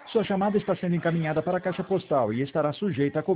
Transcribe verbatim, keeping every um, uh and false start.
Sua chamada está sendo encaminhada para a caixa postal e estará sujeita a